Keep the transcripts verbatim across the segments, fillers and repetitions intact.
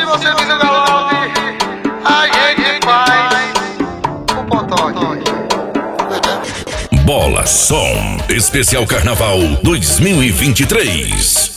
você vir no galope, a gente faz o potoque. Bola Som Especial Carnaval dois mil e vinte e três.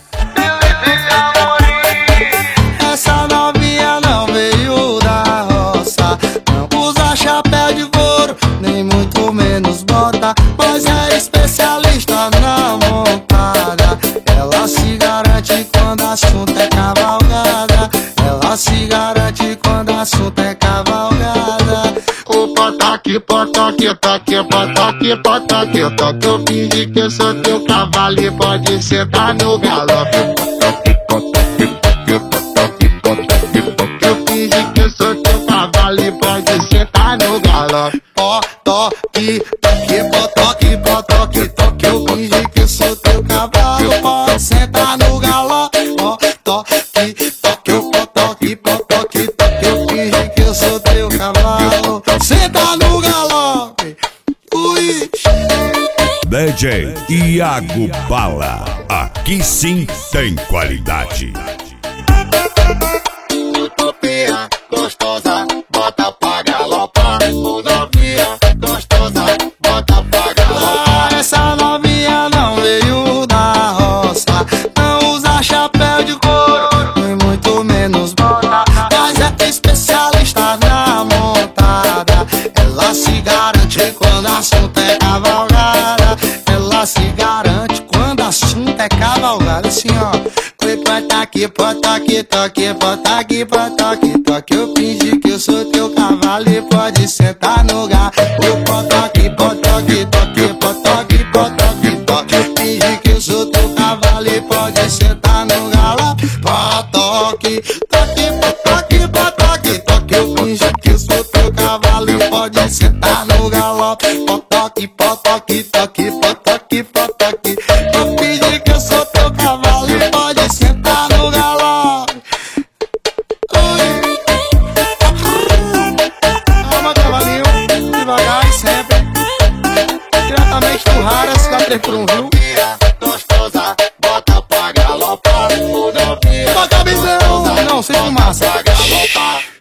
Essa novinha não veio da roça, não usa chapéu de couro, nem muito menos bota, mas é especialista na montada. Ela se garante quando assunto é cavalgada, ela se garante quando assunto é cavalgada. O potoque, potoque, toque, potoque, potoque, toque. Eu fingi que eu sou teu cavalo e pode sentar no galope. Eu fingi que eu sou teu cavalo e pode sentar no galope. Potoque, toque, potoque, potoque, toque. Eu fingi que eu sou teu cavalo, pode sentar no galope. Potoque, toque, eu potoque, potoque, toque. Eu fingi que eu sou teu cavalo, senta no galope. Ui. D J Iago Bala, aqui sim tem qualidade. Utopia gostosa, bota pra galopar. Utopia gostosa, bota pra galopar. Essa novinha não veio da roça, não usa chapéu de couro, nem muito menos bota, mas é especialista na montada. Ela se garante quando assunto é cavalgada, ela se garante quando assunto é cavalgada. Assim ó, oi, potoque, potoque, toque, potoque, potoque, toque. Eu fingi que eu sou teu cavalo e pode sentar no lugar. Oi, potoque, potoque, toque, potoque, potoque, toque. Eu fingi que eu sou teu cavalo e pode sentar no galope. Potoque, toque, potoque, potoque, toque. Eu fingi que eu sou teu cavalo e pode sentar no galope. Potoque, potoque, toque, potoque, potoque. Eu fingi que eu sou teu cavalo e pode sentar no galope. Calma, cavalinho, devagar e sempre. Diretamente do Raras, dá três por um, viu? Gostosa, bota pra galopar. Toca a visão, não, sem fumaça.